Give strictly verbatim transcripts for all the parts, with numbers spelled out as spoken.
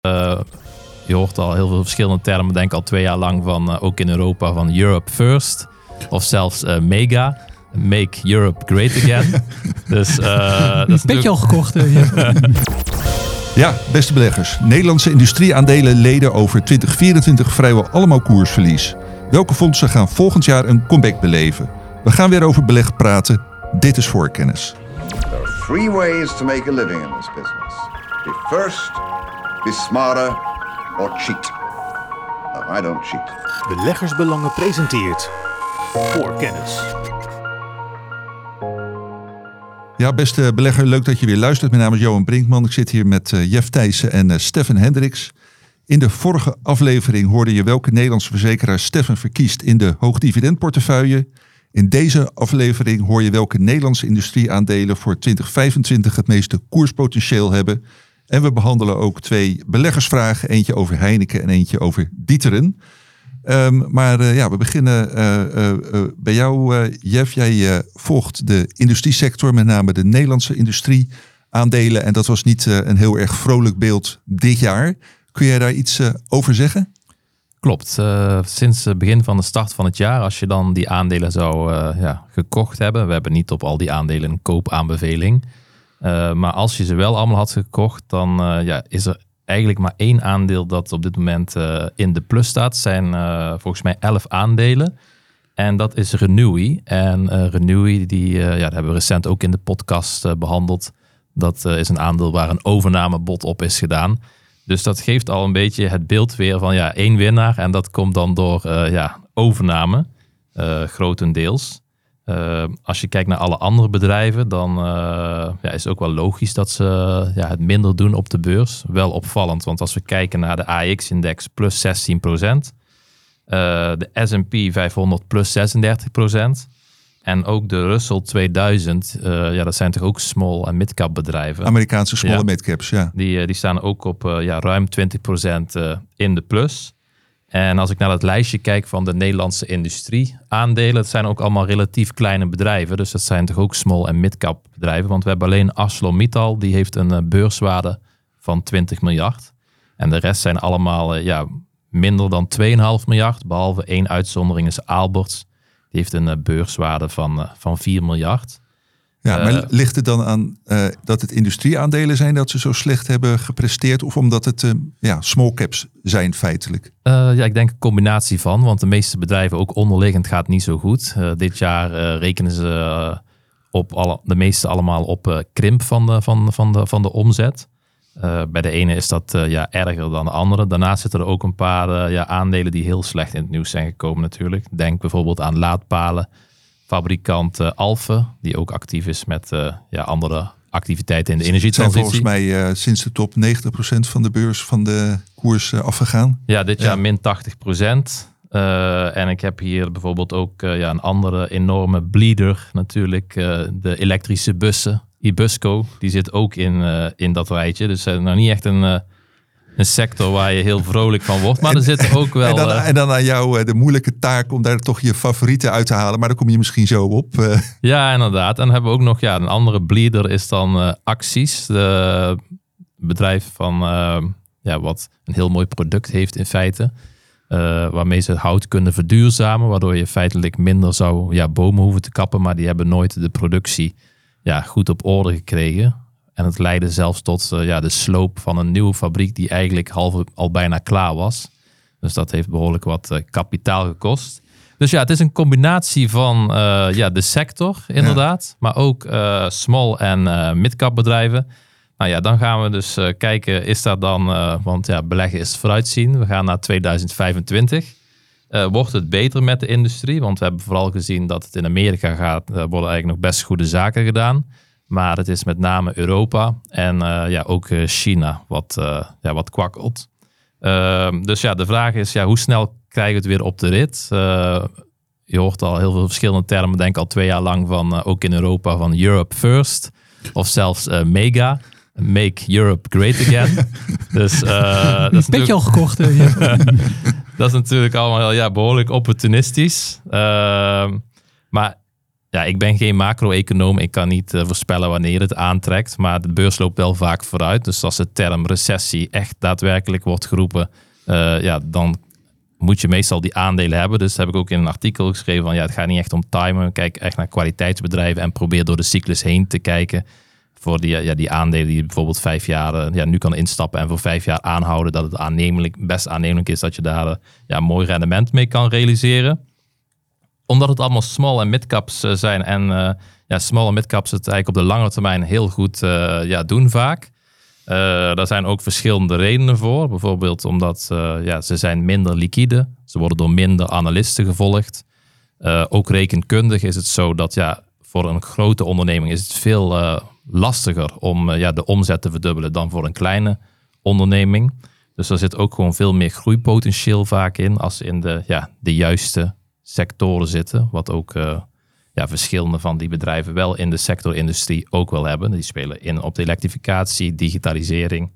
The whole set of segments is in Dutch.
Uh, je hoort al heel veel verschillende termen, denk al twee jaar lang van, uh, ook in Europa, van Europe First. Of zelfs uh, MEGA, Make Europe Great Again. dus, uh, dat is Beetje al gekocht. Uh, ja. Ja, beste beleggers. Nederlandse industrieaandelen leden over twintig vierentwintig vrijwel allemaal koersverlies. Welke fondsen gaan volgend jaar een comeback beleven? We gaan weer over beleg praten. Dit is Voorkennis. There are three ways to make a living in this business. Be first, be smarter or cheat. No, I don't cheat. Beleggersbelangen presenteert Voorkennis. Ja, beste belegger, leuk dat je weer luistert. Mijn naam is Johan Brinkman. Ik zit hier met uh, Jeff Thijssen en uh, Stefan Hendricks. In de vorige aflevering hoorde je welke Nederlandse verzekeraar Stefan verkiest in de hoogdividendportefeuille. In deze aflevering hoor je welke Nederlandse industrieaandelen voor twintig vijfentwintig het meeste koerspotentieel hebben. En we behandelen ook twee beleggersvragen. Eentje over Heineken en eentje over D'Ieteren. Um, maar uh, ja, we beginnen uh, uh, uh, bij jou, uh, Jeff. Jij uh, volgt de industriesector, met name de Nederlandse industrieaandelen. En dat was niet uh, een heel erg vrolijk beeld dit jaar. Kun jij daar iets uh, over zeggen? Klopt. Uh, sinds het begin van de start van het jaar, als je dan die aandelen zou uh, ja, gekocht hebben. We hebben niet op al die aandelen een koopaanbeveling. Uh, maar als je ze wel allemaal had gekocht, dan uh, ja, is er eigenlijk maar één aandeel dat op dit moment uh, in de plus staat. Het zijn uh, volgens mij elf aandelen. En dat is Renewi. En uh, Renewi, die, uh, ja, dat hebben we recent ook in de podcast uh, behandeld. Dat uh, is een aandeel waar een overnamebod op is gedaan. Dus dat geeft al een beetje het beeld weer van ja, één winnaar. En dat komt dan door uh, ja, overname, uh, grotendeels. Uh, als je kijkt naar alle andere bedrijven, dan uh, ja, is het ook wel logisch dat ze uh, ja, het minder doen op de beurs. Wel opvallend, want als we kijken naar de A X index plus zestien procent. Uh, de S en P vijfhonderd plus zesendertig procent. En ook de Russell tweeduizend, uh, ja, dat zijn toch ook small- en mid-cap bedrijven. Amerikaanse small- en ja. mid-caps, ja. Die, die staan ook op uh, ja, ruim twintig procent uh, in de plus. En als ik naar dat lijstje kijk van de Nederlandse industrieaandelen, het zijn ook allemaal relatief kleine bedrijven. Dus dat zijn toch ook small- en mid-cap bedrijven. Want we hebben alleen ArcelorMittal, die heeft een uh, beurswaarde van twintig miljard. En de rest zijn allemaal uh, ja, minder dan twee komma vijf miljard. Behalve één uitzondering is Aalberts. Die heeft een uh, beurswaarde van, uh, van vier miljard. Ja, maar Uh, ligt het dan aan uh, dat het industrieaandelen zijn dat ze zo slecht hebben gepresteerd? Of omdat het uh, ja, small caps zijn feitelijk? Uh, ja, ik denk een combinatie van. Want de meeste bedrijven, ook onderliggend, gaat niet zo goed. Uh, dit jaar uh, rekenen ze uh, op alle, de meeste allemaal op uh, krimp van de, van, van de, van de omzet. Uh, bij de ene is dat uh, ja, erger dan de andere. Daarnaast zitten er ook een paar uh, ja, aandelen die heel slecht in het nieuws zijn gekomen natuurlijk. Denk bijvoorbeeld aan laadpalen. Fabrikant uh, Alfe, die ook actief is met uh, ja, andere activiteiten in de energietransitie. Het zijn volgens mij uh, sinds de top negentig procent van de beurs van de koers uh, afgegaan. Ja, dit jaar ja. min tachtig procent. Uh, en ik heb hier bijvoorbeeld ook uh, ja, een andere enorme bleeder natuurlijk. Uh, de elektrische bussen, Ibusco, die zit ook in, uh, in dat rijtje. Dus uh, nou niet echt een... Uh, Een sector waar je heel vrolijk van wordt. Maar en, er zitten ook wel... En dan, uh, en dan aan jou uh, de moeilijke taak om daar toch je favorieten uit te halen. Maar daar kom je misschien zo op. Uh. Ja, inderdaad. En dan hebben we ook nog ja, een andere bleeder is dan uh, Acties. De bedrijf van uh, ja, wat een heel mooi product heeft in feite. Uh, waarmee ze hout kunnen verduurzamen. Waardoor je feitelijk minder zou ja, bomen hoeven te kappen. Maar die hebben nooit de productie ja, goed op orde gekregen. En het leidde zelfs tot uh, ja, de sloop van een nieuwe fabriek die eigenlijk half al bijna klaar was. Dus dat heeft behoorlijk wat uh, kapitaal gekost. Dus ja, het is een combinatie van uh, ja, de sector inderdaad. Ja. Maar ook uh, small- en uh, mid-cap bedrijven. Nou ja, dan gaan we dus uh, kijken, is dat dan... Uh, want ja, beleggen is vooruitzien. We gaan naar tweeduizend vijfentwintig. Uh, wordt het beter met de industrie? Want we hebben vooral gezien dat het in Amerika gaat. Uh, worden eigenlijk nog best goede zaken gedaan. Maar het is met name Europa en uh, ja, ook uh, China wat, uh, ja, wat kwakkelt. Uh, dus ja, de vraag is, ja, hoe snel krijgen we het weer op de rit? Uh, je hoort al heel veel verschillende termen, denk al twee jaar lang van, uh, ook in Europa, van Europe First. Of zelfs uh, MEGA, Make Europe Great Again. dus, uh, dat is Beetje al gekocht. Uh, ja. Dat is natuurlijk allemaal ja, behoorlijk opportunistisch. Uh, maar ja, ik ben geen macro-econoom. Ik kan niet uh, voorspellen wanneer het aantrekt. Maar de beurs loopt wel vaak vooruit. Dus als de term recessie echt daadwerkelijk wordt geroepen, uh, ja, dan moet je meestal die aandelen hebben. Dus dat heb ik ook in een artikel geschreven van ja, het gaat niet echt om timen. Kijk echt naar kwaliteitsbedrijven en probeer door de cyclus heen te kijken. Voor die, ja, die aandelen die bijvoorbeeld vijf jaar ja, nu kan instappen en voor vijf jaar aanhouden, dat het aannemelijk, best aannemelijk is dat je daar ja, een mooi rendement mee kan realiseren. Omdat het allemaal small en midcaps zijn en uh, ja, small en midcaps het eigenlijk op de lange termijn heel goed uh, ja, doen vaak. Uh, daar zijn ook verschillende redenen voor. Bijvoorbeeld omdat uh, ja, ze zijn minder liquide. Ze worden door minder analisten gevolgd. Uh, ook rekenkundig is het zo dat ja, voor een grote onderneming is het veel uh, lastiger om uh, ja, de omzet te verdubbelen dan voor een kleine onderneming. Dus er zit ook gewoon veel meer groeipotentieel vaak in als ze in de, ja, de juiste sectoren zitten. Wat ook uh, ja, verschillende van die bedrijven wel in de sectorindustrie ook wel hebben. Die spelen in op de elektrificatie, digitalisering.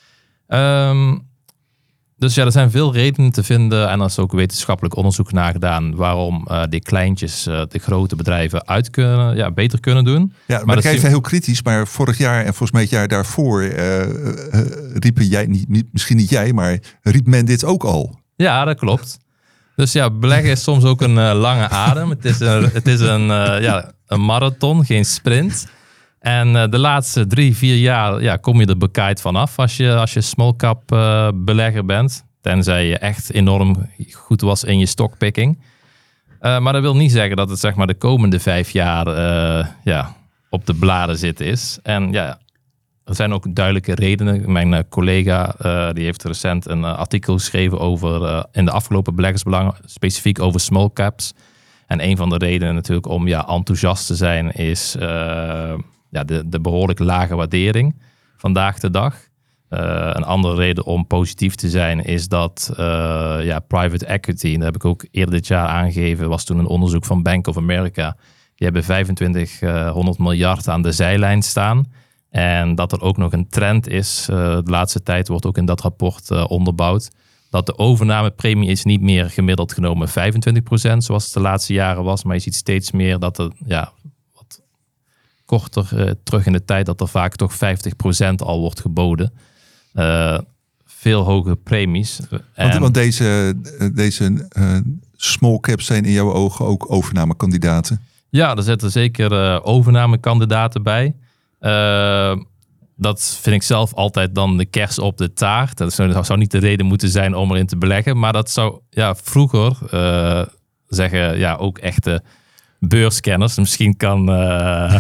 Um, dus ja, er zijn veel redenen te vinden en er is ook wetenschappelijk onderzoek naar gedaan waarom uh, die kleintjes uh, de grote bedrijven uit kunnen, ja, beter kunnen doen. Ja, maar, maar ik even heel kritisch, maar vorig jaar en volgens mij het jaar daarvoor uh, uh, riepen jij, niet, niet, misschien niet jij, maar riep men dit ook al. Ja, dat klopt. Dus ja, beleggen is soms ook een uh, lange adem. Het is een, het is een, uh, ja, een marathon, geen sprint. En uh, de laatste drie, vier jaar ja, kom je er bekaaid vanaf als je, als je small cap uh, belegger bent. Tenzij je echt enorm goed was in je stockpicking. Uh, maar dat wil niet zeggen dat het zeg maar, de komende vijf jaar uh, ja, op de bladen zitten is. En ja, er zijn ook duidelijke redenen. Mijn uh, collega uh, die heeft recent een uh, artikel geschreven over uh, in de afgelopen beleggersbelangen, specifiek over small caps. En een van de redenen natuurlijk om ja, enthousiast te zijn is uh, ja, de, de behoorlijk lage waardering vandaag de dag. Uh, een andere reden om positief te zijn is dat uh, ja, private equity, dat heb ik ook eerder dit jaar aangegeven, was toen een onderzoek van Bank of America. Die hebben vijfentwintighonderd miljard aan de zijlijn staan. En dat er ook nog een trend is, uh, de laatste tijd wordt ook in dat rapport uh, onderbouwd, dat de overnamepremie is niet meer gemiddeld genomen vijfentwintig procent zoals het de laatste jaren was, maar je ziet steeds meer dat er ja, wat korter uh, terug in de tijd, dat er vaak toch vijftig procent al wordt geboden. Uh, veel hogere premies. Want, en, want deze, deze uh, small caps zijn in jouw ogen ook overnamekandidaten? Ja, er zitten zeker uh, overnamekandidaten bij. Uh, dat vind ik zelf altijd dan de kers op de taart. Dat zou, dat zou niet de reden moeten zijn om erin te beleggen. Maar dat zou ja, vroeger uh, zeggen ja, ook echte beurskenners. Misschien kan uh,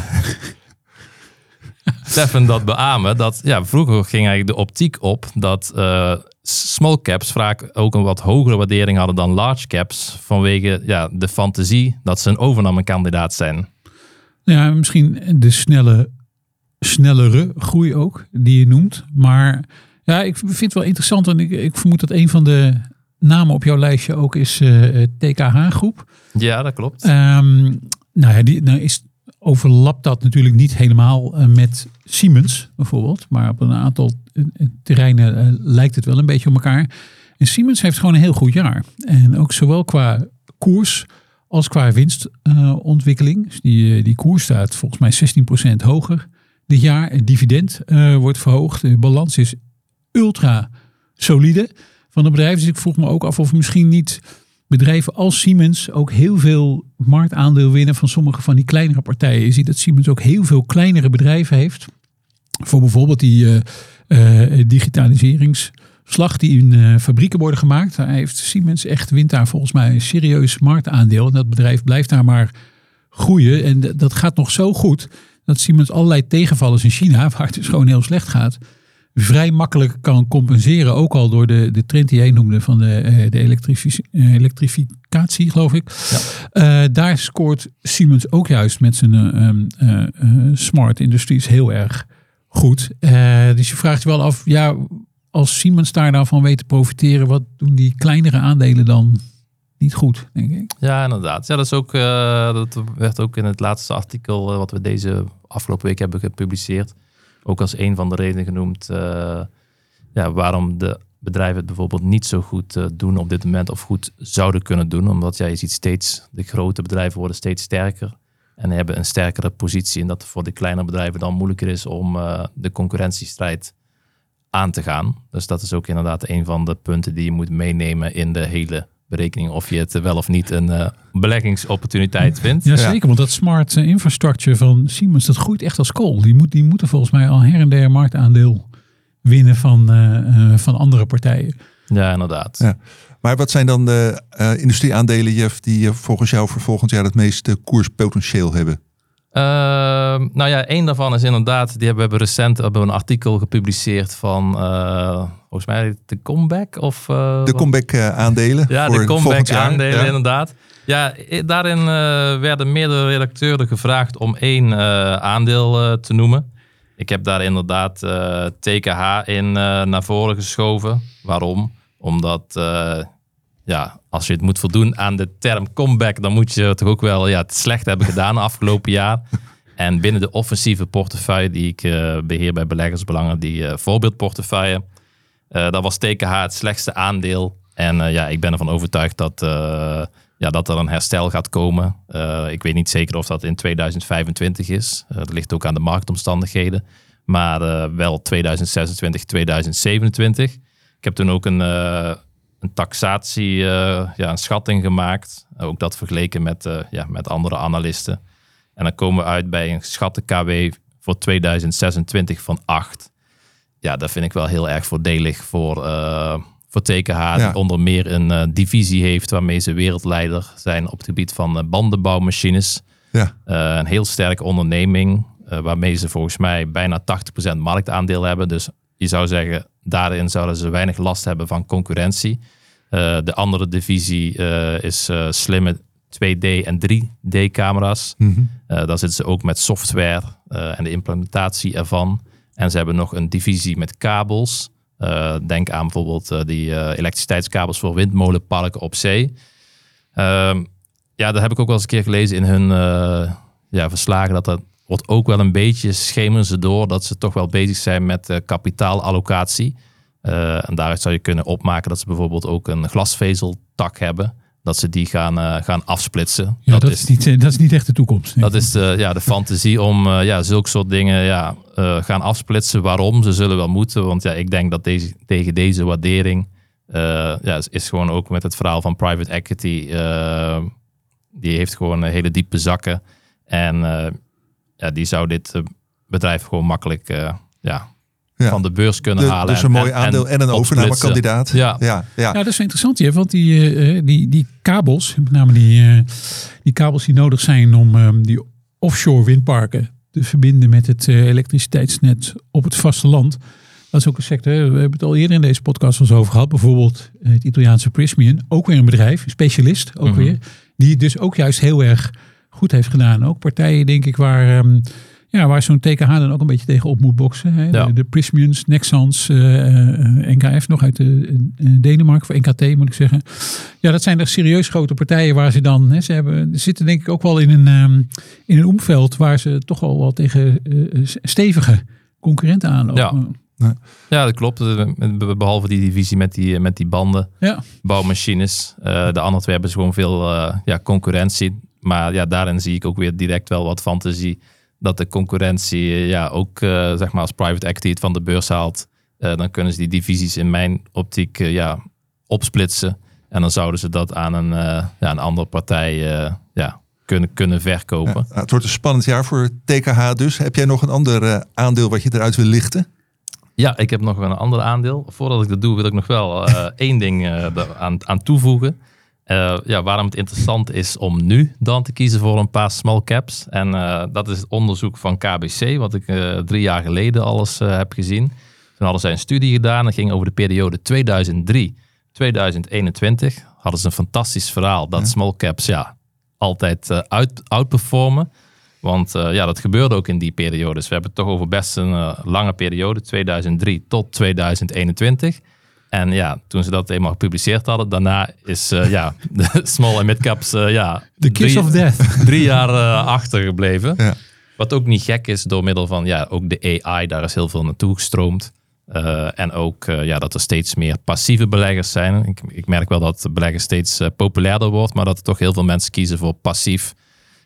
Stefan dat beamen. Dat, ja, vroeger ging eigenlijk de optiek op dat uh, small caps vaak ook een wat hogere waardering hadden dan large caps. Vanwege ja, de fantasie dat ze een overnamekandidaat zijn. Ja, misschien de snelle... snellere groei ook, die je noemt. Maar ja, ik vind het wel interessant. En ik, ik vermoed dat een van de namen op jouw lijstje ook is uh, T K H-groep. Ja, dat klopt. Um, nou ja, die, nou is, overlapt dat natuurlijk niet helemaal uh, met Siemens bijvoorbeeld. Maar op een aantal uh, terreinen uh, lijkt het wel een beetje op elkaar. En Siemens heeft gewoon een heel goed jaar. En ook zowel qua koers als qua winstontwikkeling. Uh, dus die, die koers staat volgens mij zestien procent hoger dit jaar. Het dividend uh, wordt verhoogd. De balans is ultra solide van het bedrijf. Dus ik vroeg me ook af of misschien niet bedrijven als Siemens ook heel veel marktaandeel winnen van sommige van die kleinere partijen. Je ziet dat Siemens ook heel veel kleinere bedrijven heeft. Voor bijvoorbeeld die uh, uh, digitaliseringsslag die in uh, fabrieken worden gemaakt. Daar heeft Siemens echt, wint daar volgens mij een serieus marktaandeel. En dat bedrijf blijft daar maar groeien. En d- dat gaat nog zo goed dat Siemens allerlei tegenvallers in China, waar het dus gewoon heel slecht gaat, vrij makkelijk kan compenseren. Ook al door de, de trend die jij noemde van de, de elektrifi- elektrificatie, geloof ik. Ja. Uh, daar scoort Siemens ook juist met zijn uh, uh, uh, smart industries heel erg goed. Uh, dus je vraagt je wel af, ja, als Siemens daar nou van weet te profiteren, wat doen die kleinere aandelen dan niet goed, denk ik? Ja, inderdaad. Ja, dat is ook, uh, dat werd ook in het laatste artikel uh, wat we deze afgelopen week hebben gepubliceerd, ook als een van de redenen genoemd uh, ja, waarom de bedrijven het bijvoorbeeld niet zo goed uh, doen op dit moment of goed zouden kunnen doen. Omdat ja, je ziet steeds, de grote bedrijven worden steeds sterker. En hebben een sterkere positie. En dat het voor de kleinere bedrijven dan moeilijker is om uh, de concurrentiestrijd aan te gaan. Dus dat is ook inderdaad een van de punten die je moet meenemen in de hele berekening. Of je het wel of niet een uh, beleggingsopportuniteit vindt. Ja, zeker. Ja. Want dat smart infrastructure van Siemens, dat groeit echt als kool. Die, moet, die moeten volgens mij al her en der marktaandeel winnen van, uh, uh, van andere partijen. Ja, inderdaad. Ja. Maar wat zijn dan de uh, industrieaandelen, Jeff, die uh, volgens jou voor volgend jaar het meeste koerspotentieel hebben? Uh, nou ja, één daarvan is inderdaad, die hebben we recent hebben we een artikel gepubliceerd van, uh, volgens mij de comeback of... Uh, de comeback uh, aandelen. Ja, voor de comeback aandelen, ja. inderdaad. Ja, daarin uh, werden meerdere redacteuren gevraagd om één uh, aandeel uh, te noemen. Ik heb daar inderdaad uh, T K H in uh, naar voren geschoven. Waarom? Omdat... Uh, Ja, als je het moet voldoen aan de term comeback, dan moet je toch ook wel ja, het slecht hebben gedaan afgelopen jaar. En binnen de offensieve portefeuille die ik uh, beheer bij beleggersbelangen, die uh, voorbeeldportefeuille, uh, dat was T K H het slechtste aandeel. En uh, ja, ik ben ervan overtuigd dat, uh, ja, dat er een herstel gaat komen. Uh, ik weet niet zeker of dat in tweeduizend vijfentwintig is. Uh, dat ligt ook aan de marktomstandigheden. Maar uh, wel tweeduizend zesentwintig, tweeduizend zevenentwintig. Ik heb toen ook een... Uh, een taxatie, uh, ja, een schatting gemaakt. Ook dat vergeleken met, uh, ja, met andere analisten. En dan komen we uit bij een geschatte K W voor tweeduizend zesentwintig van acht. Ja, dat vind ik wel heel erg voordelig voor, uh, voor T K H. Ja. Die onder meer een uh, divisie heeft waarmee ze wereldleider zijn op het gebied van uh, bandenbouwmachines. Ja. Uh, een heel sterke onderneming uh, waarmee ze volgens mij bijna tachtig procent marktaandeel hebben. Dus je zou zeggen, daarin zouden ze weinig last hebben van concurrentie. Uh, de andere divisie uh, is uh, slimme twee D en drie D camera's. Mm-hmm. Uh, daar zitten ze ook met software uh, en de implementatie ervan. En ze hebben nog een divisie met kabels. Uh, denk aan bijvoorbeeld uh, die uh, elektriciteitskabels voor windmolenparken op zee. Uh, ja, dat heb ik ook wel eens een keer gelezen in hun uh, ja, verslagen. Dat dat wordt ook wel een beetje schemeren ze door dat ze toch wel bezig zijn met uh, kapitaalallocatie. Uh, en daaruit zou je kunnen opmaken dat ze bijvoorbeeld ook een glasvezeltak hebben. Dat ze die gaan, uh, gaan afsplitsen. Ja, dat, dat, is niet, dat is niet echt de toekomst. Dat is de, ja, de fantasie om uh, ja, zulke soort dingen ja, uh, gaan afsplitsen. Waarom? Ze zullen wel moeten. Want ja, ik denk dat deze, tegen deze waardering... Uh, ja, is gewoon ook met het verhaal van private equity... Uh, die heeft gewoon hele diepe zakken. En uh, ja, die zou dit uh, bedrijf gewoon makkelijk... Uh, ja, Ja. van de beurs kunnen de, halen. Dus een en, mooi aandeel en, en een overnamekandidaat. Ja. Ja, ja. ja, dat is wel interessant. Ja, want die, uh, die, die kabels, met name die, uh, die kabels die nodig zijn om um, die offshore windparken te verbinden met het uh, elektriciteitsnet op het vasteland. Dat is ook een sector. We hebben het al eerder in deze podcast al eens over gehad. Bijvoorbeeld het Italiaanse Prysmian. Ook weer een bedrijf, een specialist ook mm-hmm. weer. Die het dus ook juist heel erg goed heeft gedaan. Ook partijen denk ik waar... Um, Ja, waar zo'n T K H dan ook een beetje tegenop moet boksen. Hè? Ja. De, de Prysmians, Nexans, uh, uh, N K F nog uit de, uh, Denemarken, voor N K T moet ik zeggen. Ja, dat zijn er serieus grote partijen waar ze dan... Hè, ze hebben, zitten denk ik ook wel in een, um, in een omveld waar ze toch al wel tegen uh, stevige concurrenten aanlopen. Ja. Ja, dat klopt. Behalve die divisie met die, met die banden, ja. bouwmachines. Uh, de andere twee hebben gewoon veel uh, ja, concurrentie. Maar ja, daarin zie ik ook weer direct wel wat fantasie... dat de concurrentie ja, ook uh, zeg maar als private equity het van de beurs haalt. Uh, dan kunnen ze die divisies in mijn optiek uh, ja, opsplitsen. En dan zouden ze dat aan een, uh, ja, een andere partij uh, ja, kunnen, kunnen verkopen. Ja, het wordt een spannend jaar voor T K H dus. Heb jij nog een ander uh, aandeel wat je eruit wil lichten? Ja, ik heb nog een ander aandeel. Voordat ik dat doe wil ik nog wel uh, één ding uh, aan, aan toevoegen. Uh, ja, waarom het interessant is om nu dan te kiezen voor een paar small caps. En uh, dat is het onderzoek van K B C, wat ik uh, drie jaar geleden al eens uh, heb gezien. Toen hadden zij een studie gedaan. Dat ging over de periode tweeduizend drie tot tweeduizend eenentwintig. Hadden ze een fantastisch verhaal dat ja. small caps ja, altijd uh, out, outperformen. Want uh, ja, dat gebeurde ook in die periode. Dus we hebben het toch over best een uh, lange periode. tweeduizend drie tot tweeduizend eenentwintig. En ja, toen ze dat eenmaal gepubliceerd hadden, daarna is uh, ja, de small en midcaps uh, ja, The kiss drie, of death. drie jaar uh, achtergebleven. Ja. Wat ook niet gek is door middel van ja, ook de A I, daar is heel veel naartoe gestroomd. Uh, en ook uh, ja, dat er steeds meer passieve beleggers zijn. Ik, ik merk wel dat beleggen steeds uh, populairder wordt, maar dat er toch heel veel mensen kiezen voor passief.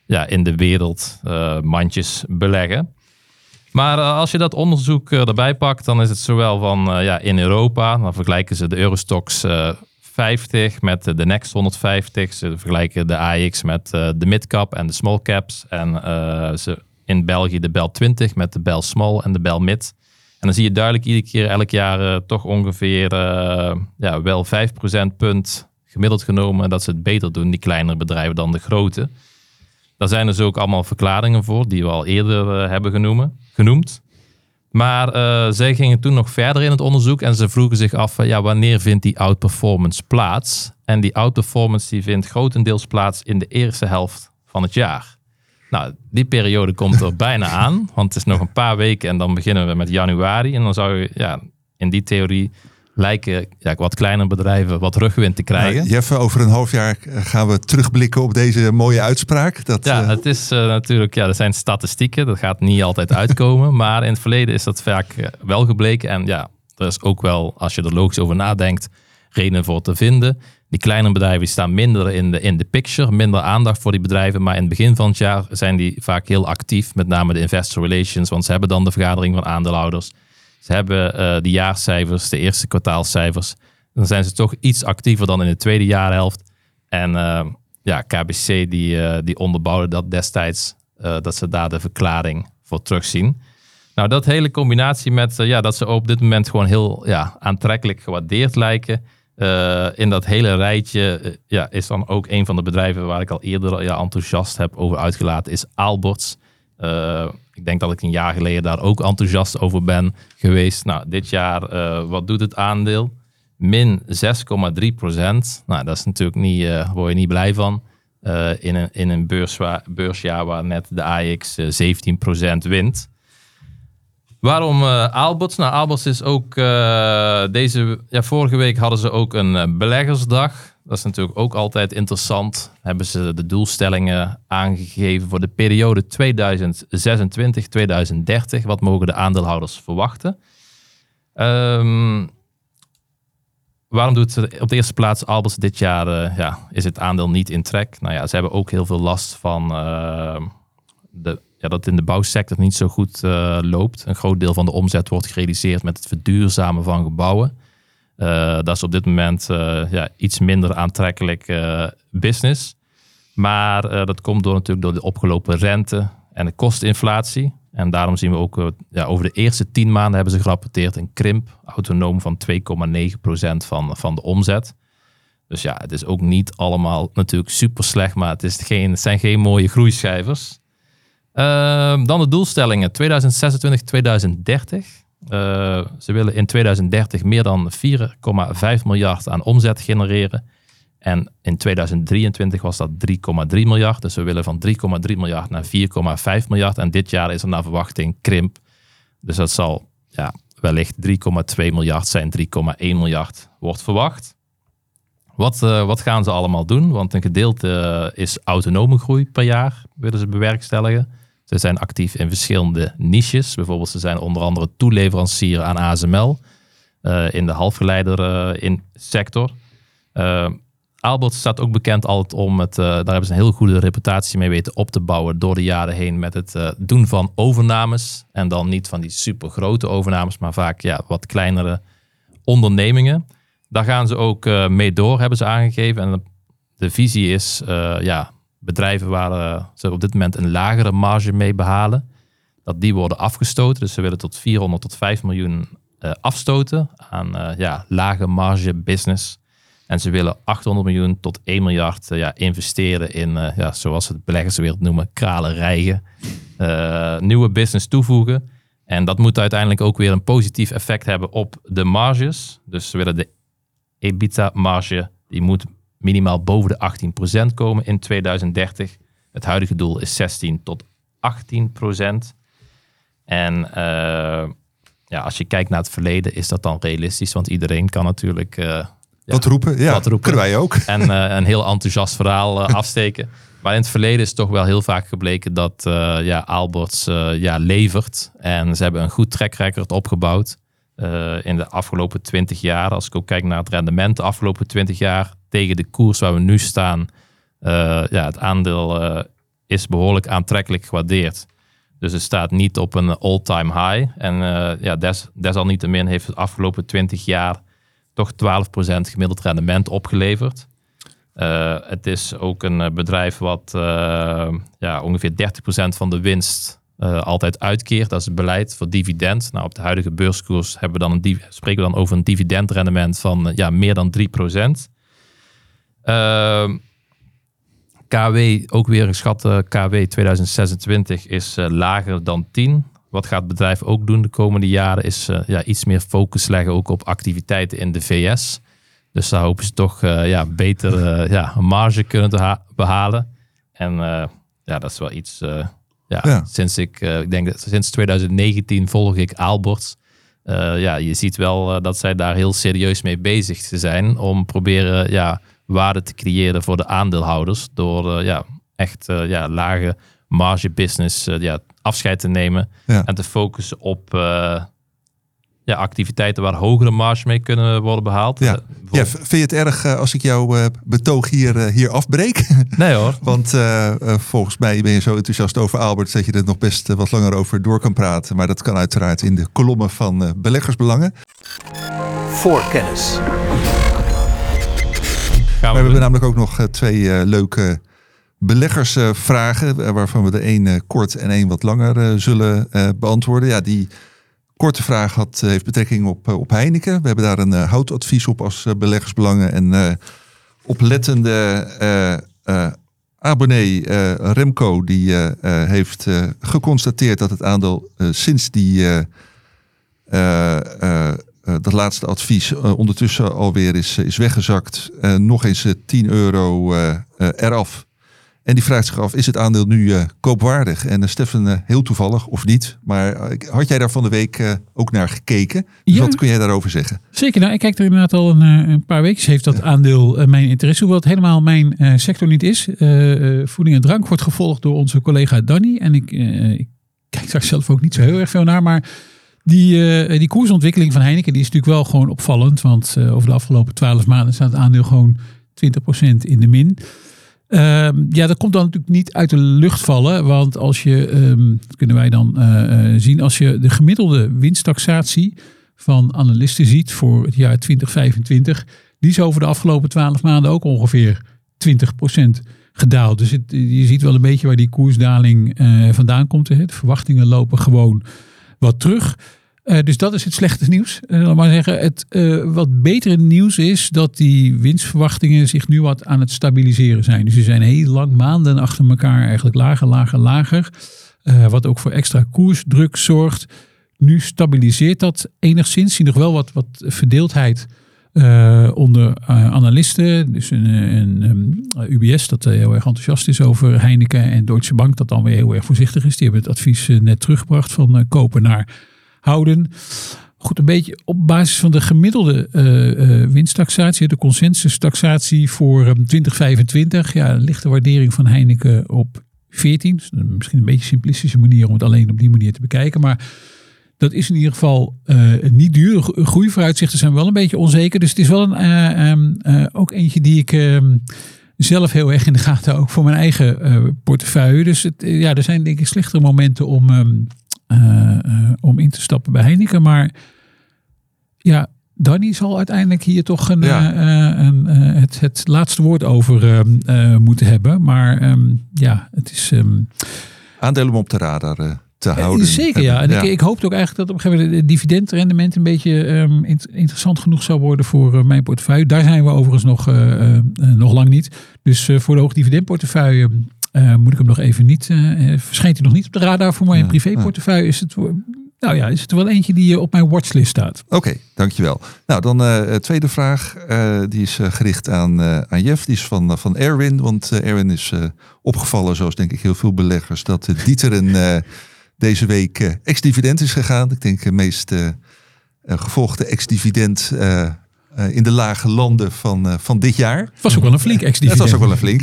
ja, in de wereld uh, mandjes beleggen. Maar uh, als je dat onderzoek uh, erbij pakt, dan is het zowel van uh, ja, in Europa. Dan vergelijken ze de Eurostoxx uh, vijftig met uh, de Next honderdvijftig. Ze vergelijken de A E X met uh, de midcap en de small caps. En uh, ze in België de Bel twintig met de Bel Small en de Bel Mid. En dan zie je duidelijk iedere keer elk jaar uh, toch ongeveer uh, ja, wel vijf procentpunt gemiddeld genomen dat ze het beter doen, die kleinere bedrijven, dan de grote. Daar zijn dus ook allemaal verklaringen voor, die we al eerder uh, hebben genoemen, genoemd. Maar uh, zij gingen toen nog verder in het onderzoek en ze vroegen zich af, uh, ja, wanneer vindt die outperformance plaats? En die outperformance die vindt grotendeels plaats in de eerste helft van het jaar. Nou, die periode komt er bijna aan, want het is nog een paar weken en dan beginnen we met januari. En dan zou je ja, in die theorie lijken ja, wat kleine bedrijven wat rugwind te krijgen. Nou, Jeff, over een half jaar gaan we terugblikken op deze mooie uitspraak. Dat, ja, uh... het is uh, natuurlijk, ja, er zijn statistieken, dat gaat niet altijd uitkomen. Maar in het verleden is dat vaak uh, wel gebleken. En ja, er is ook wel, als je er logisch over nadenkt, redenen voor te vinden. Die kleine bedrijven staan minder in de, in de picture, minder aandacht voor die bedrijven. Maar in het begin van het jaar zijn die vaak heel actief, met name de investor relations. Want ze hebben dan de vergadering van aandeelhouders. Ze hebben uh, de jaarcijfers, de eerste kwartaalcijfers. Dan zijn ze toch iets actiever dan in de tweede jaarhelft. En uh, ja, K B C die, uh, die onderbouwde dat destijds, uh, dat ze daar de verklaring voor terugzien. Nou, dat hele combinatie met uh, ja, dat ze op dit moment gewoon heel ja, aantrekkelijk gewaardeerd lijken. Uh, in dat hele rijtje uh, ja, is dan ook een van de bedrijven waar ik al eerder ja, enthousiast heb over uitgelaten, is Aalberts. Uh, ik denk dat ik een jaar geleden daar ook enthousiast over ben geweest. Nou, dit jaar, uh, wat doet het aandeel? Min zes komma drie procent. Nou, dat is natuurlijk niet, uh, word je niet blij van. Uh, in een, in een beurswa- beursjaar waar net de A E X uh, zeventien procent wint. Waarom uh, Aalberts? Nou, Aalberts is ook uh, deze... Ja, vorige week hadden ze ook een uh, beleggersdag. Dat is natuurlijk ook altijd interessant. Hebben ze de doelstellingen aangegeven voor de periode tweeduizend zesentwintig tot tweeduizend dertig. Wat mogen de aandeelhouders verwachten? Um, waarom doet ze op de eerste plaats Aalberts dit jaar? Uh, ja, is het aandeel niet in trek? Nou ja, ze hebben ook heel veel last van uh, de... Ja, dat in de bouwsector niet zo goed uh, loopt. Een groot deel van de omzet wordt gerealiseerd met het verduurzamen van gebouwen. Uh, dat is op dit moment uh, ja, iets minder aantrekkelijk uh, business. Maar uh, dat komt door, natuurlijk door de opgelopen rente en de kosteninflatie. En daarom zien we ook uh, ja, over de eerste tien maanden hebben ze gerapporteerd een krimp autonoom van twee komma negen procent van, van de omzet. Dus ja, het is ook niet allemaal natuurlijk super slecht, maar het, is geen, het zijn geen mooie groeicijfers. Uh, dan de doelstellingen tweeduizend zesentwintig tot tweeduizend dertig. Uh, ze willen in tweeduizend dertig meer dan vier komma vijf miljard aan omzet genereren. En in tweeduizend drieëntwintig was dat drie komma drie miljard. Dus we willen van drie komma drie miljard naar vier komma vijf miljard. En dit jaar is er naar verwachting krimp. Dus dat zal ja, wellicht drie komma twee miljard zijn. drie komma één miljard wordt verwacht. Wat, uh, wat gaan ze allemaal doen? Want een gedeelte uh, is autonome groei per jaar, willen ze bewerkstelligen. Ze zijn actief in verschillende niches. Bijvoorbeeld ze zijn onder andere toeleverancier aan A S M L uh, in de halfgeleider uh, in sector. Uh, Aalberts staat ook bekend altijd om het, uh, daar hebben ze een heel goede reputatie mee weten op te bouwen door de jaren heen met het uh, doen van overnames. En dan niet van die super grote overnames, maar vaak ja, wat kleinere ondernemingen. Daar gaan ze ook uh, mee door, hebben ze aangegeven. En de visie is uh, ja, bedrijven waar uh, ze op dit moment een lagere marge mee behalen, dat die worden afgestoten. Dus ze willen tot vierhonderd tot vijf miljoen uh, afstoten aan uh, ja, lage marge business. En ze willen achthonderd miljoen tot één miljard uh, ja, investeren in, uh, ja, zoals het beleggerswereld noemen, kralen rijgen. Uh, nieuwe business toevoegen. En dat moet uiteindelijk ook weer een positief effect hebben op de marges. Dus ze willen de EBITDA-marge, die moet minimaal boven de achttien procent komen in tweeduizend dertig. Het huidige doel is zestien tot achttien procent. En uh, ja, als je kijkt naar het verleden, is dat dan realistisch? Want iedereen kan natuurlijk uh, ja, wat roepen. Ja, wat roepen. Kunnen wij ook. En uh, een heel enthousiast verhaal uh, afsteken. Maar in het verleden is toch wel heel vaak gebleken dat uh, ja, Aalberts uh, ja, levert. En ze hebben een goed track record opgebouwd. Uh, in de afgelopen twintig jaar. Als ik ook kijk naar het rendement de afgelopen twintig jaar tegen de koers waar we nu staan. Uh, ja, het aandeel uh, is behoorlijk aantrekkelijk gewaardeerd. Dus het staat niet op een all-time high. En uh, ja, des, desalniettemin heeft het afgelopen twintig jaar toch twaalf procent gemiddeld rendement opgeleverd. Uh, het is ook een bedrijf wat uh, ja, ongeveer dertig procent van de winst uh, altijd uitkeert. Dat is het beleid voor dividend. Nou, op de huidige beurskoers hebben we dan een, spreken we dan over een dividendrendement van uh, ja, meer dan drie procent. Uh, K W, ook weer geschatte K W tweeduizend zesentwintig is uh, lager dan tien. Wat gaat het bedrijf ook doen de komende jaren is uh, ja, iets meer focus leggen ook op activiteiten in de V S. Dus daar hopen ze toch uh, ja, beter uh, ja, een marge kunnen te ha- behalen. En uh, ja, dat is wel iets, uh, ja, Ja. sinds ik, uh, ik denk dat sinds twintig negentien volg ik Aalborst. Uh, ja, je ziet wel uh, dat zij daar heel serieus mee bezig zijn om proberen ja, waarde te creëren voor de aandeelhouders door uh, ja, echt uh, ja, lage marge business uh, ja, afscheid te nemen Ja. en te focussen op uh, ja, activiteiten waar hogere marge mee kunnen worden behaald. Ja. Uh, Ja, v- vind je het erg uh, als ik jouw uh, betoog hier, uh, hier afbreek? Nee hoor. Want uh, uh, volgens mij ben je zo enthousiast over Aalberts dat je er nog best uh, wat langer over door kan praten. Maar dat kan uiteraard in de kolommen van uh, Beleggersbelangen. Voor kennis. Gaan Maar we hebben namelijk ook nog uh, twee uh, leuke beleggersvragen, uh, waarvan we de een uh, kort en één wat langer uh, zullen uh, beantwoorden. Ja, die korte vraag had, uh, heeft betrekking op, uh, op Heineken. We hebben daar een uh, houtadvies op als uh, Beleggersbelangen. En uh, oplettende uh, uh, abonnee uh, Remco, die uh, uh, heeft uh, geconstateerd dat het aandeel uh, sinds die uh, uh, uh, Uh, dat laatste advies uh, ondertussen alweer is, is weggezakt. Uh, nog eens uh, tien euro uh, uh, eraf. En die vraagt zich af, is het aandeel nu uh, koopwaardig? En uh, Stefan, uh, heel toevallig, of niet. Maar uh, had jij daar van de week uh, ook naar gekeken? Dus Ja. wat kun jij daarover zeggen? Zeker, nou, ik kijk er inderdaad al een, uh, een paar weken. Heeft dat aandeel uh, mijn interesse, hoewel het helemaal mijn uh, sector niet is. Uh, uh, voeding en drank wordt gevolgd door onze collega Danny. En ik, uh, ik kijk daar zelf ook niet zo heel erg veel naar, maar Die, uh, die koersontwikkeling van Heineken die is natuurlijk wel gewoon opvallend. Want uh, over de afgelopen twaalf maanden staat het aandeel gewoon twintig procent in de min. Uh, ja, dat komt dan natuurlijk niet uit de lucht vallen. Want als je, um, dat kunnen wij dan uh, zien, als je de gemiddelde winsttaxatie van analisten ziet voor het jaar twintig vijfentwintig. Die is over de afgelopen twaalf maanden ook ongeveer twintig procent gedaald. Dus het, je ziet wel een beetje waar die koersdaling uh, vandaan komt. Hè. De verwachtingen lopen gewoon wat terug. Uh, dus dat is het slechte nieuws. Uh, laat maar zeggen, het uh, wat betere nieuws is dat die winstverwachtingen zich nu wat aan het stabiliseren zijn. Dus die zijn heel lang maanden achter elkaar eigenlijk lager, lager, lager. Uh, wat ook voor extra koersdruk zorgt. Nu stabiliseert dat enigszins. Zie nog wel wat, wat verdeeldheid uh, onder uh, analisten. Dus een, een, een U B S dat uh, heel erg enthousiast is over Heineken. En Deutsche Bank dat dan weer heel erg voorzichtig is. Die hebben het advies uh, net teruggebracht van uh, kopen naar houden. Goed, een beetje op basis van de gemiddelde uh, uh, winsttaxatie, de consensustaxatie voor um, twintig vijfentwintig. Ja, ligt de waardering van Heineken op veertien. Dus misschien een beetje een simplistische manier om het alleen op die manier te bekijken. Maar dat is in ieder geval uh, niet duur. De groeivooruitzichten zijn wel een beetje onzeker. Dus het is wel een, uh, um, uh, ook eentje die ik uh, zelf heel erg in de gaten ook voor mijn eigen uh, portefeuille. Dus het, uh, ja, er zijn denk ik slechtere momenten om, um, uh, uh, om in te stappen bij Heineken. Maar ja, Danny zal uiteindelijk hier toch een, Ja. uh, een, uh, het, het laatste woord over uh, uh, moeten hebben. Maar um, ja, het is... Um, Aandelen om op de radar uh, te houden. Zeker, ja. En ja. Ik, ik hoopte ook eigenlijk dat op een gegeven moment het dividendrendement een beetje um, interessant genoeg zou worden voor uh, mijn portefeuille. Daar zijn we overigens nog, uh, uh, nog lang niet. Dus uh, voor de hoogdividendportefeuille uh, moet ik hem nog even niet, uh, verschijnt hij nog niet op de radar. Voor mijn Ja, privéportefeuille is het, nou ja, is het wel eentje die uh, op mijn watchlist staat. Oké, okay, dankjewel. Nou, dan uh, tweede vraag. Uh, die is uh, gericht aan, uh, aan Jeff. Die is van, uh, van Erwin. Want uh, Erwin is uh, opgevallen, zoals denk ik heel veel beleggers, dat uh, Dieteren uh, deze week uh, ex-dividend is gegaan. Ik denk de uh, meest uh, uh, gevolgde ex-dividend uh, uh, in de lage landen van, uh, van dit jaar. Het was ook wel een flink ex-dividend. Het was ook wel een flinke.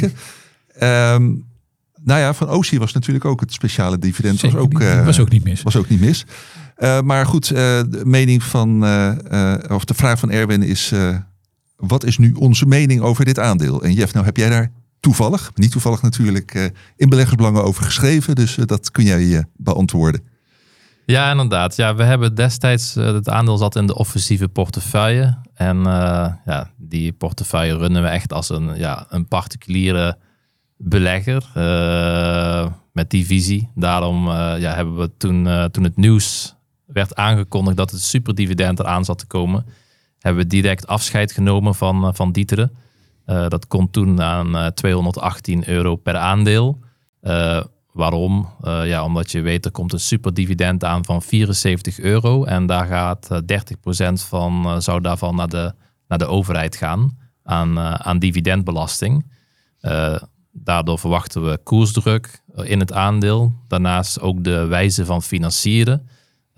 Um, nou ja, van Ocie was natuurlijk ook het speciale dividend. Zeker, was ook, uh, was ook niet mis. Was ook niet mis. Uh, maar goed, uh, de mening van, uh, uh, of de vraag van Erwin is, uh, wat is nu onze mening over dit aandeel? En Jeff, nou heb jij daar toevallig, niet toevallig natuurlijk, uh, in Beleggersbelangen over geschreven. Dus uh, dat kun jij uh, beantwoorden. Ja, inderdaad. Ja, we hebben destijds, uh, het aandeel zat in de offensieve portefeuille. En uh, ja, die portefeuille runnen we echt als een, ja, een particuliere belegger uh, met die visie. Daarom uh, ja, hebben we toen, uh, toen het nieuws werd aangekondigd dat het superdividend eraan zat te komen, hebben we direct afscheid genomen van, uh, van D'Ieteren. Uh, dat kon toen aan uh, tweehonderdachttien euro per aandeel. Uh, waarom? Uh, ja, omdat je weet, er komt een superdividend aan van vierenzeventig euro. En daar gaat uh, dertig procent van, uh, zou daarvan naar de, naar de overheid gaan. Aan, uh, aan dividendbelasting. Uh, daardoor verwachten we koersdruk in het aandeel. Daarnaast ook de wijze van financieren.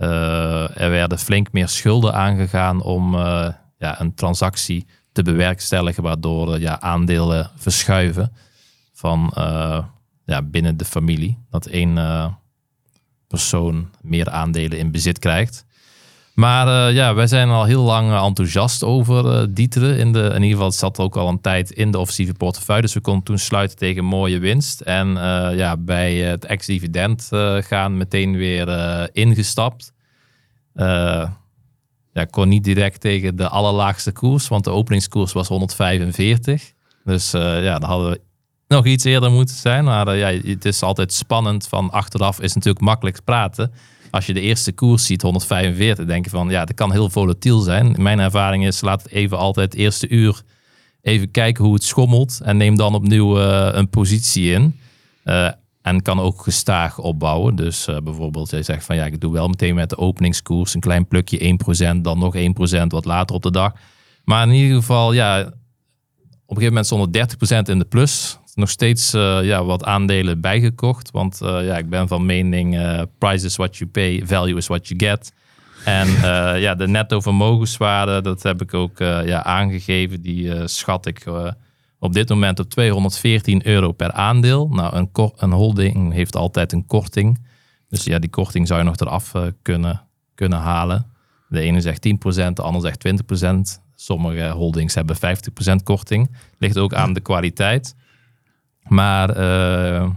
Uh, er werden flink meer schulden aangegaan om uh, ja, een transactie te bewerkstelligen, waardoor uh, ja, aandelen verschuiven van uh, ja, binnen de familie. Dat één uh, persoon meer aandelen in bezit krijgt. Maar uh, ja, wij zijn al heel lang enthousiast over uh, D'Ieteren. In, de, in ieder geval, het zat ook al een tijd in de offensieve portefeuille. Dus we konden toen sluiten tegen mooie winst. En uh, ja, bij het ex-dividend uh, gaan meteen weer uh, ingestapt. Uh, ja, kon niet direct tegen de allerlaagste koers, want de openingskoers was honderdvijfenveertig. Dus uh, ja, dan hadden we nog iets eerder moeten zijn. Maar uh, ja, het is altijd spannend. Van achteraf is natuurlijk makkelijk praten. Als je de eerste koers ziet, honderdvijfenveertig, denk je van ja, dat kan heel volatiel zijn. Mijn ervaring is, laat het even altijd het eerste uur even kijken hoe het schommelt. En neem dan opnieuw uh, een positie in. Uh, en kan ook gestaag opbouwen. Dus uh, bijvoorbeeld, jij zegt van ja, ik doe wel meteen met de openingskoers een klein plukje één procent, dan nog één procent wat later op de dag. Maar in ieder geval, ja, op een gegeven moment stond dertig procent in de plus. Nog steeds uh, ja, wat aandelen bijgekocht. Want uh, ja, ik ben van mening, uh, price is what you pay, value is what you get. En uh, ja, de netto vermogenswaarde, dat heb ik ook uh, ja, aangegeven. Die uh, schat ik uh, op dit moment op tweehonderdveertien euro per aandeel. Nou, een, ko- een holding heeft altijd een korting. Dus ja, die korting zou je nog eraf uh, kunnen, kunnen halen. De ene zegt tien procent, de ander zegt twintig procent. Sommige holdings hebben vijftig procent korting. Ligt ook aan de kwaliteit. Maar uh,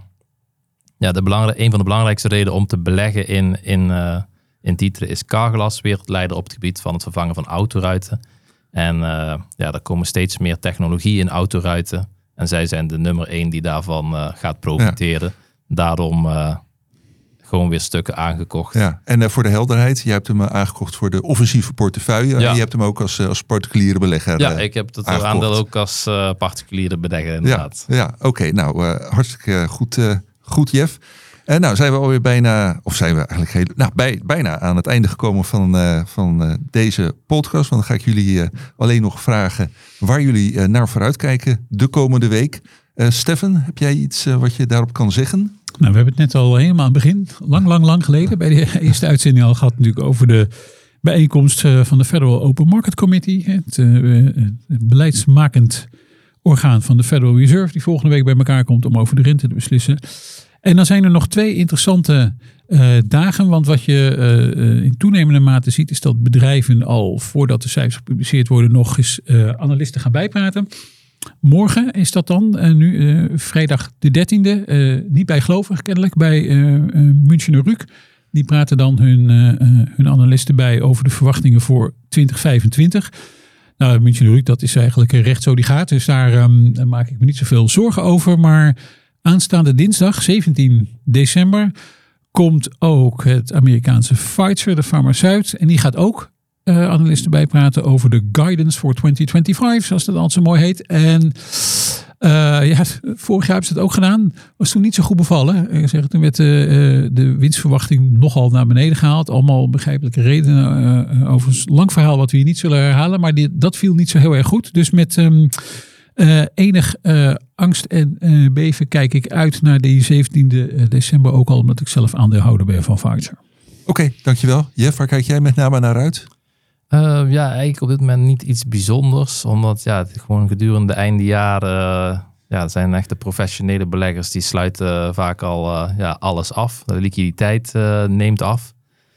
ja, de belangrij- een van de belangrijkste redenen om te beleggen in, in, uh, in D'Ieteren is Carglass, wereldleider op het gebied van het vervangen van autoruiten. En uh, ja, er komen steeds meer technologie in autoruiten. En zij zijn de nummer één die daarvan uh, gaat profiteren. Ja. Daarom uh, gewoon weer stukken aangekocht. Ja, en uh, voor de helderheid, jij hebt hem uh, aangekocht voor de offensieve portefeuille. Ja. En je hebt hem ook als, uh, als particuliere belegger Ja, uh, ik heb het aangekocht. aandeel ook als uh, particuliere belegger inderdaad. Ja, ja oké. Okay, nou, uh, hartstikke goed, uh, goed Jeff. En nou zijn we alweer bijna, of zijn we eigenlijk heel, nou, bij, bijna aan het einde gekomen van, uh, van uh, deze podcast. Want dan ga ik jullie uh, alleen nog vragen waar jullie uh, naar vooruit kijken de komende week. Uh, Stefan, heb jij iets uh, wat je daarop kan zeggen? Nou, we hebben het net al helemaal aan het begin, lang, lang, lang geleden, bij de eerste uitzending al gehad natuurlijk over de bijeenkomst uh, van de Federal Open Market Committee. Het uh, beleidsmakend orgaan van de Federal Reserve die volgende week bij elkaar komt om over de rente te beslissen. En dan zijn er nog twee interessante uh, dagen. Want wat je uh, in toenemende mate ziet is dat bedrijven al voordat de cijfers gepubliceerd worden nog eens uh, analisten gaan bijpraten. Morgen is dat dan, uh, nu uh, vrijdag de dertiende. Uh, niet bijgelovig kennelijk, bij uh, uh, Münchener Rück. Die praten dan hun, uh, hun analisten bij over de verwachtingen voor twintig vijfentwintig. Nou, Münchener Rück, dat is eigenlijk recht zo die gaat. Dus daar um, maak ik me niet zoveel zorgen over. Maar aanstaande dinsdag, zeventien december, komt ook het Amerikaanse Pfizer, de farmaceut. En die gaat ook uh, analisten bijpraten over de guidance voor twintig vijfentwintig, zoals dat altijd zo mooi heet. En uh, ja, vorig jaar hebben ze het ook gedaan. Was toen niet zo goed bevallen. Ik zeg, toen werd uh, de winstverwachting nogal naar beneden gehaald. Allemaal begrijpelijke redenen. Uh, overigens, lang verhaal wat we hier niet zullen herhalen. Maar die, dat viel niet zo heel erg goed. Dus met Um, Uh, enig uh, angst en uh, beven kijk ik uit naar de zeventiende december. Ook al omdat ik zelf aandeelhouder ben van Pfizer. Oké, okay, dankjewel. Jeff, waar kijk jij met name naar uit? Uh, ja, eigenlijk op dit moment niet iets bijzonders. Omdat ja, het gewoon gedurende eindejaren, uh, ja, het zijn echt de professionele beleggers die sluiten uh, vaak al uh, ja, alles af. De liquiditeit uh, neemt af.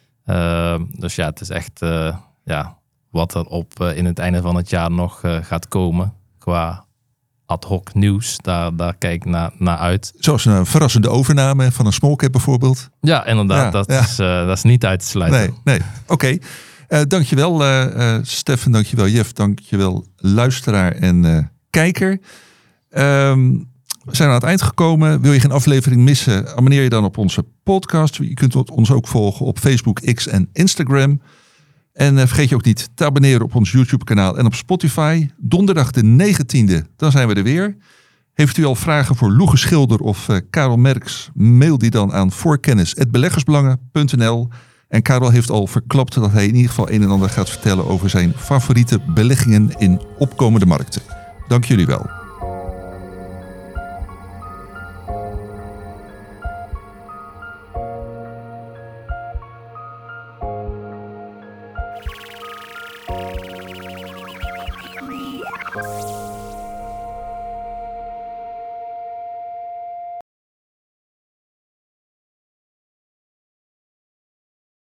Uh, dus ja, het is echt uh, ja, wat er op uh, in het einde van het jaar nog uh, gaat komen qua ad hoc nieuws. Daar, daar kijk ik naar, naar uit. Zoals een verrassende overname van een small cap bijvoorbeeld. Ja, inderdaad. Ja, dat, ja. Is, uh, dat is niet uit te sluiten. Nee, nee. Oké. Okay. Uh, dankjewel uh, uh, Stefan, dankjewel Jeff, dankjewel luisteraar en uh, kijker. Um, we zijn aan het eind gekomen. Wil je geen aflevering missen? Abonneer je dan op onze podcast. Je kunt ons ook volgen op Facebook, X en Instagram. En uh, vergeet je ook niet te abonneren op ons YouTube kanaal en op Spotify. Donderdag de negentiende, dan zijn we er weer. Heeft u al vragen voor Loege Schilder of uh, Karel Merks? Mail die dan aan voorkennis apenstaartje beleggersbelangen punt n l. En Karel heeft al verklapt dat hij in ieder geval een en ander gaat vertellen over zijn favoriete beleggingen in opkomende markten. Dank jullie wel. Bye.